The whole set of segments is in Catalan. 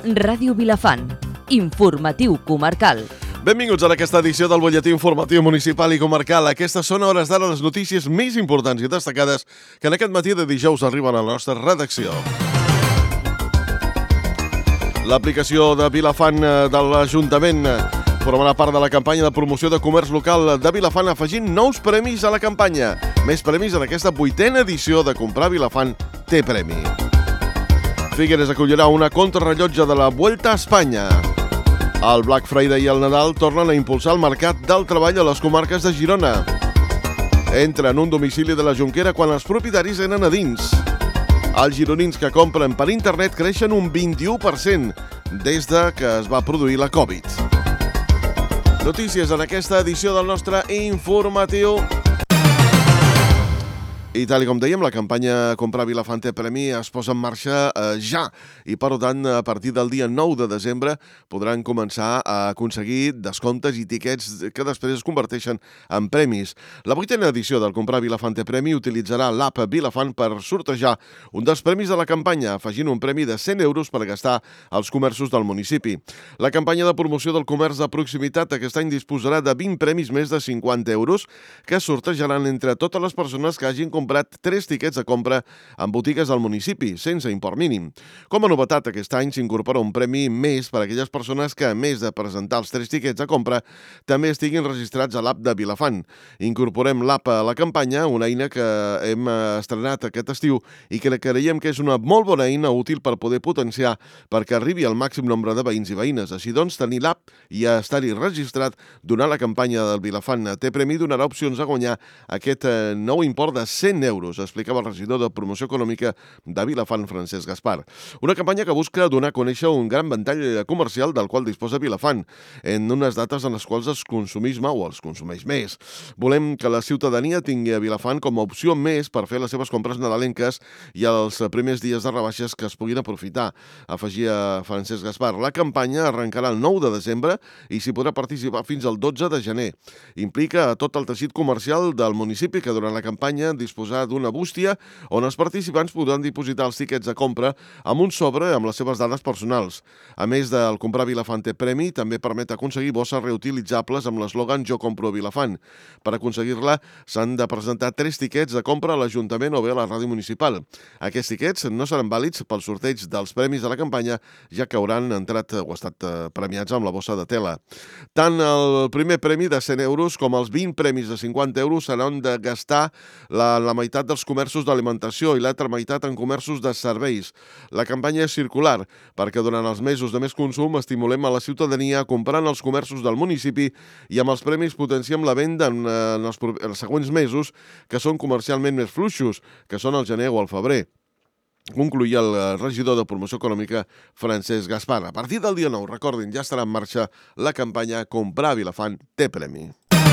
Ràdio Vilafant. Informatiu comarcal. Benvinguts a aquesta edició del butlletí informatiu municipal i comarcal. Aquestes són a hores d'ara les notícies més importants i destacades que en aquest matí de dijous arriben a la nostra redacció. L'aplicació de Vilafant de l'Ajuntament formarà part de la campanya de promoció de comerç local de Vilafant, afegint nous premis a la campanya. Més premis en aquesta 8a edició de Comprar Vilafant té premi. Figueres acollirà una contrarrellotge de la Vuelta a Espanya. El Black Friday i el Nadal tornen a impulsar el mercat del treball a les comarques de Girona. Entra en un domicili de la Jonquera quan els propietaris eren a dins. Els gironins que compren per internet creixen un 21% des de que es va produir la Covid. Notícies en aquesta edició del nostre informatiu. I tal com dèiem, la campanya Comprar Vilafant té premi es posa en marxa ja i, per tant, a partir del dia 9 de desembre podran començar a aconseguir descomptes i tiquets que després es converteixen en premis. La 8a edició del Comprar Vilafant té premi utilitzarà l'app Vilafant per sortejar un dels premis de la campanya, afegint un premi de 100 euros per gastar als comerços del municipi. La campanya de promoció del comerç de proximitat aquest any disposarà de 20 premis més de 50 euros que sortejaran entre totes les persones que hagin comprat 3 tiquets de compra en botigues del municipi, sense import mínim. Com a novetat, aquest any s'incorpora un premi més per a aquelles persones que, a més de presentar els 3 tiquets de compra, també estiguin registrats a l'app de Vilafant. Incorporem l'app a la campanya, una eina que hem estrenat aquest estiu i que creiem que és una molt bona eina útil per poder potenciar perquè arribi al màxim nombre de veïns i veïnes. Així doncs, tenir l'app i estar-hi registrat durant la campanya del Vilafant té premi donarà opcions a guanyar aquest nou import de 100 euros, explicava el regidor de Promoció Econòmica de Vilafant, Francesc Gaspar. Una campanya que busca donar a conèixer un gran ventall comercial del qual disposa Vilafant, en unes dates en les quals el consumisme o els consumeix més. Volem que la ciutadania tingui a Vilafant com a opció més per fer les seves compres nadalenques i els primers dies de rebaixes que es puguin aprofitar, afegia Francesc Gaspar. La campanya arrencarà el 9 de desembre i s'hi podrà participar fins al 12 de gener. Implica a tot el teixit comercial del municipi que durant la campanya disposarà d'una bústia on els participants podran dipositar els tiquets de compra amb un sobre amb les seves dades personals. A més del Comprar Vilafant té premi, també permet aconseguir bosses reutilitzables amb l'eslògan Jo compro Vilafant. Per aconseguir-la s'han de presentar 3 tiquets de compra a l'Ajuntament o bé a la ràdio municipal. Aquests tiquets no seran vàlids pel sorteig dels premis de la campanya, ja que hauran entrat o estat premiats amb la bossa de tela. Tant el primer premi de 100 euros com els 20 premis de 50 euros seran de gastar la meitat dels comerços d'alimentació i l'altra meitat en comerços de serveis. La campanya és circular, perquè durant els mesos de més consum estimulem a la ciutadania a comprar en els comerços del municipi i amb els premis potenciem la venda en els següents mesos que són comercialment més fluixos, que són el gener o el febrer. Concluïa el regidor de Promoció Econòmica, Francesc Gaspar. A partir del dia 9, recordin, ja estarà en marxa la campanya Comprar Vilafant té premi.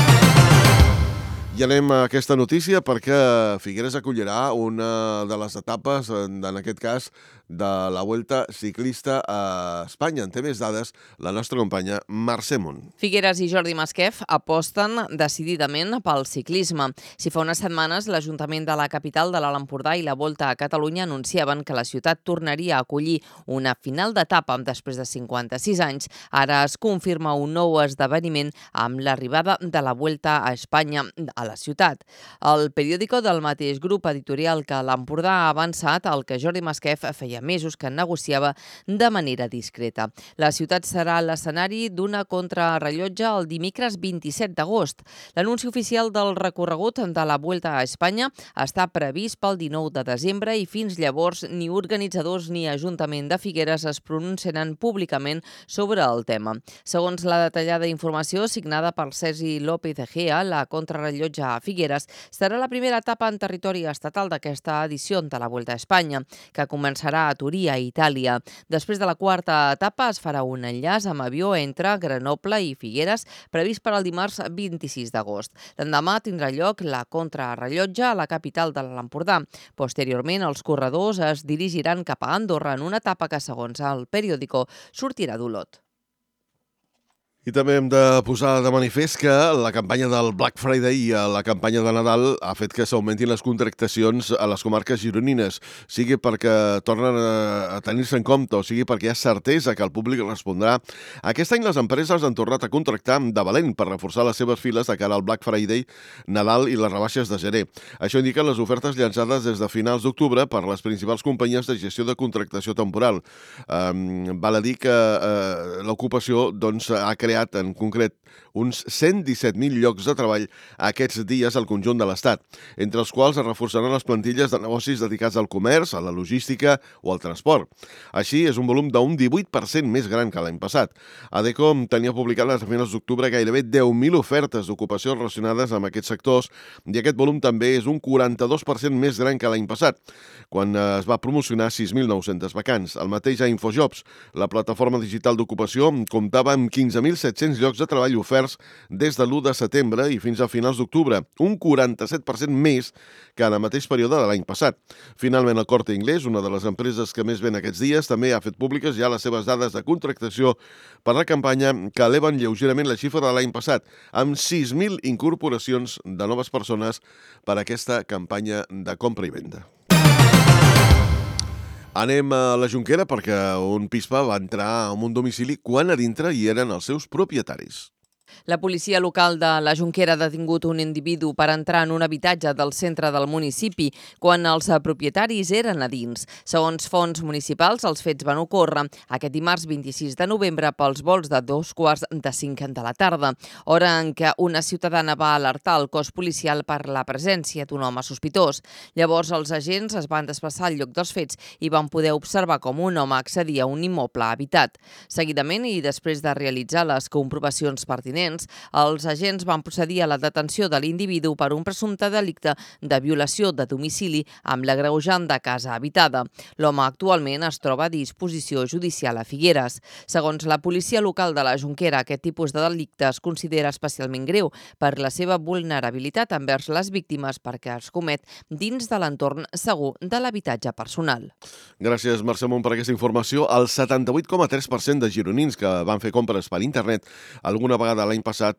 I anem a aquesta notícia perquè Figueres acollirà una de les etapes, en aquest cas, de la Vuelta Ciclista a Espanya. En té més dades la nostra companya Mercè Munt. Figueres i Jordi Masquef aposten decididament pel ciclisme. Si fa unes setmanes l'Ajuntament de la capital de l'Alt Empordà i la Volta a Catalunya anunciaven que la ciutat tornaria a acollir una final d'etapa després de 56 anys, ara es confirma un nou esdeveniment amb l'arribada de la Vuelta a Espanya a la ciutat. El periòdico del mateix grup editorial que l'Empordà ha avançat el que Jordi Masquef feia mesos que negociava de manera discreta. La ciutat serà l'escenari d'una contrarrellotge el dimecres 27 d'agost. L'anunci oficial del recorregut de la Vuelta a Espanya està previst pel 19 de desembre i fins llavors ni organitzadors ni Ajuntament de Figueres es pronunciaran públicament sobre el tema. Segons la detallada informació signada per Sergi López Egea, la contrarrellotge a Figueres serà la primera etapa en territori estatal d'aquesta edició de la Vuelta a Espanya, que començarà a Turí, a Itàlia. Després de la quarta etapa es farà un enllaç amb avió entre Grenoble i Figueres, previst per al dimarts 26 d'agost. L'endemà tindrà lloc la contrarrellotge a la capital de l'Empordà. Posteriorment, els corredors es dirigiran cap a Andorra en una etapa que, segons el periòdico, sortirà d'Olot. I també hem de posar de manifest que la campanya del Black Friday i la campanya de Nadal ha fet que s'augmentin les contractacions a les comarques gironines, sigui perquè tornen a tenir-se en compte o sigui perquè hi ha certesa que el públic respondrà. Aquest any les empreses han tornat a contractar de valent per reforçar les seves files de cara al Black Friday, Nadal i les rebaixes de gener. Això indiquen les ofertes llançades des de finals d'octubre per les principals companyies de gestió de contractació temporal. Val a dir que l'ocupació ha creat en concret uns 117.000 llocs de treball aquests dies al conjunt de l'Estat, entre els quals es reforçaran les plantilles de negocis dedicats al comerç, a la logística o al transport. Així, és un volum d'un 18% més gran que l'any passat. ADECO tenia publicades a finals d'octubre gairebé 10.000 ofertes d'ocupació relacionades amb aquests sectors i aquest volum també és un 42% més gran que l'any passat, quan es va promocionar 6.900 vacants. El mateix a InfoJobs, la plataforma digital d'ocupació, comptava amb 15.700 llocs de treball oferts des de l'1 de setembre i fins a finals d'octubre, un 47% més que en el mateix període de l'any passat. Finalment, el Corte Inglés, una de les empreses que més ven aquests dies, també ha fet públiques ja les seves dades de contractació per la campanya que eleven lleugerament la xifra de l'any passat, amb 6.000 incorporacions de noves persones per a aquesta campanya de compra i venda. Anem a la Jonquera perquè un pispa va entrar en un domicili quan a dintre hi eren els seus propietaris. La policia local de la Jonquera ha detingut un individu per entrar en un habitatge del centre del municipi quan els propietaris eren a dins. Segons fonts municipals, els fets van ocórrer aquest dimarts 26 de novembre pels volts de 4:45 de la tarda, hora en què una ciutadana va alertar el cos policial per la presència d'un home sospitós. Llavors, els agents es van desplaçar al lloc dels fets i van poder observar com un home accedia a un immoble habitat. Seguidament, i després de realitzar les comprovacions pertinents, els agents van procedir a la detenció de l'individu per un presumpte delicte de violació de domicili amb l'agreujant de casa habitada. L'home actualment es troba a disposició judicial a Figueres. Segons la policia local de la Jonquera, aquest tipus de delicte es considera especialment greu per la seva vulnerabilitat envers les víctimes perquè es comet dins de l'entorn segur de l'habitatge personal. Gràcies, Mercè Mont, per aquesta informació. El 78,3% de gironins que van fer compres per internet alguna vegada l'any passat,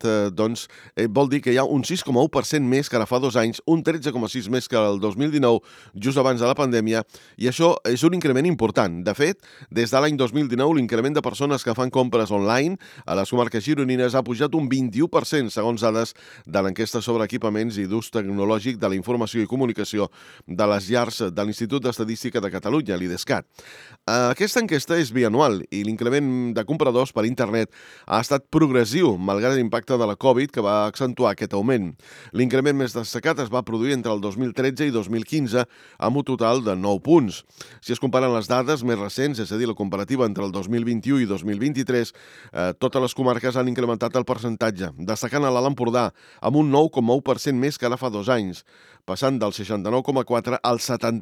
vol dir que hi ha un 6,1% més que ara fa 2 anys, un 13,6% més que el 2019, just abans de la pandèmia, i això és un increment important. De fet, des de l'any 2019, l'increment de persones que fan compres online a les comarques gironines ha pujat un 21%, segons dades de l'enquesta sobre equipaments i d'ús tecnològic de la informació i comunicació de les llars de l'Institut d'Estadística de Catalunya, l'IDESCAT. Aquesta enquesta és bianual i l'increment de compradors per internet ha estat progressiu, malgrat l'impacte de la Covid que va accentuar aquest augment. L'increment més destacat es va produir entre el 2013 i 2015 amb un total de 9 punts. Si es comparen les dades més recents, és a dir, la comparativa entre el 2021 i 2023, totes les comarques han incrementat el percentatge, destacant a l'Alt Empordà amb un 9,1% més que ara fa 2 anys, passant del 69,4% al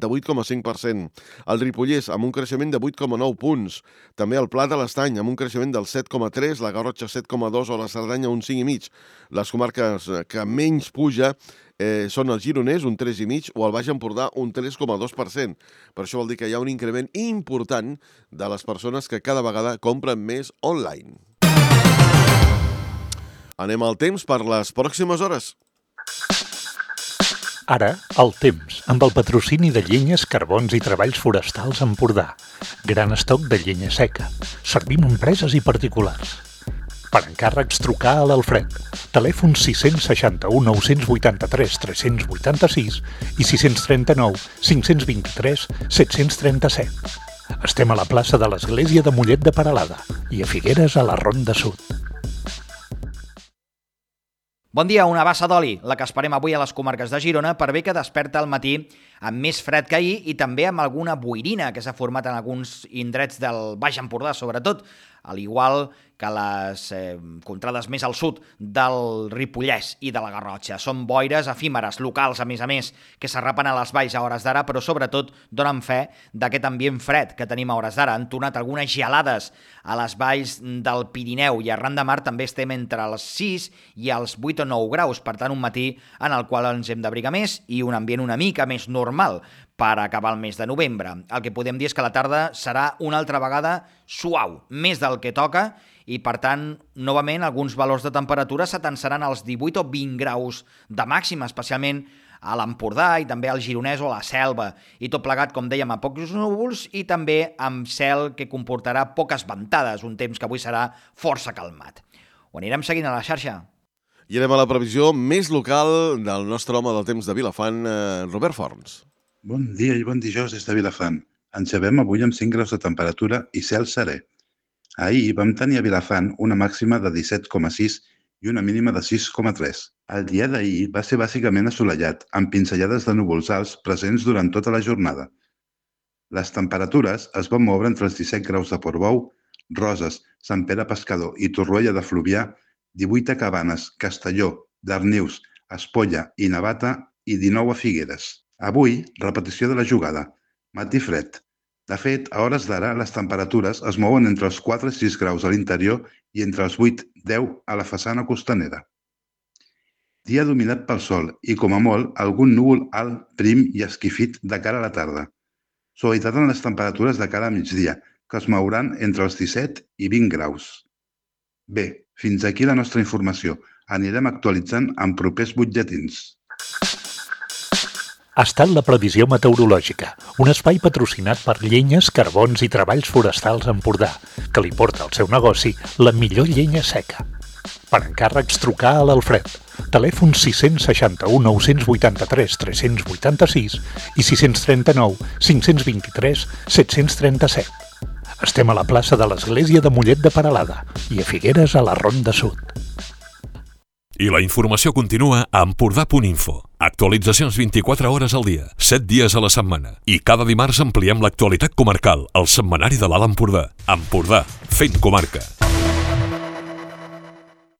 78,5%. El Ripollès amb un creixement de 8,9 punts. També el Pla de l'Estany amb un creixement del 7,3%, la Garrotxa 7,2% o la Cerdanya un 5,5%. Les comarques que menys puja són el Gironès, un 3,5%, o el Baix Empordà, un 3,2%. Per això vol dir que hi ha un increment important de les persones que cada vegada compren més online. Anem al temps per les pròximes hores. Ara, el temps, amb el patrocini de Llenyes, Carbons i Treballs Forestals Empordà. Gran estoc de llenya seca. Servim empreses i particulars. Per encàrrecs, trucar a l'Alfred. Telèfon 661 983 386 i 639 523 737. Estem a la plaça de l'Església de Mollet de Peralada i a Figueres a la Ronda Sud. Bon dia, una bassa d'oli, la que esperem avui a les comarques de Girona, per bé que desperta al matí amb més fred que ahir i també amb alguna boirina que s'ha format en alguns indrets del Baix Empordà, sobretot, al igual que les contrades més al sud del Ripollès i de la Garrotxa. Són boires efímeres, locals, a més, que s'arrapen a les valls a hores d'ara, però sobretot donen fe d'aquest ambient fred que tenim a hores d'ara. Han tornat algunes gelades a les valls del Pirineu i arran de mar també estem entre els 6 i els 8 o 9 graus, per tant un matí en el qual ens hem d'abrigar més i un ambient una mica més normal normal per acabar el mes de novembre. El que podem dir és que la tarda serà una altra vegada suau, més del que toca, i per tant, novament, alguns valors de temperatura s'atansaran als 18 o 20 graus de màxima, especialment a l'Empordà i també al Gironès o a la Selva, i tot plegat, com dèiem, a pocs núvols i també amb cel que comportarà poques ventades, un temps que avui serà força calmat. Ho anirem seguint a la xarxa. I anem a la previsió més local del nostre home del temps de Vilafant, Robert Forns. Bon dia i bon dijous des de Vilafant. Ens llevem avui amb 5 graus de temperatura i cel serè. Ahir vam tenir a Vilafant una màxima de 17,6 i una mínima de 6,3. El dia d'ahir va ser bàsicament assolellat, amb pinzellades de núvols alts presents durant tota la jornada. Les temperatures es van moure entre els 17 graus de Portbou, Roses, Sant Pere Pescador i Torroella de Fluvià, 18 a Cabanes, Castelló, Darnius, Espolla i Navata i 19 a Figueres. Avui, repetició de la jugada. Matí fred. De fet, a hores d'ara, les temperatures es mouen entre els 4 i 6 graus a l'interior i entre els 8 i 10 a la façana costanera. Dia dominat pel sol i, com a molt, algun núvol alt, prim i esquifit de cara a la tarda. Suavitat en les temperatures de cara a migdia, que es mouran entre els 17 i 20 graus. Bé, fins aquí la nostra informació. Anirem actualitzant en propers butlletins. Ha estat la previsió meteorològica, un espai patrocinat per Llenyes, Carbons i Treballs Forestals Empordà, que li porta al seu negoci la millor llenya seca. Per encàrrecs, trucar a l'Alfred. Telèfon 661 983 386 i 639 523 737. Estem a la plaça de l'Església de Mollet de Peralada i a Figueres a la Ronda Sud. I la informació continua a Empordà.info. Actualitzacions 24 hores al dia, 7 dies a la setmana. I cada dimarts ampliem l'actualitat comarcal, al setmanari de l'Alt Empordà. Empordà, fent comarca.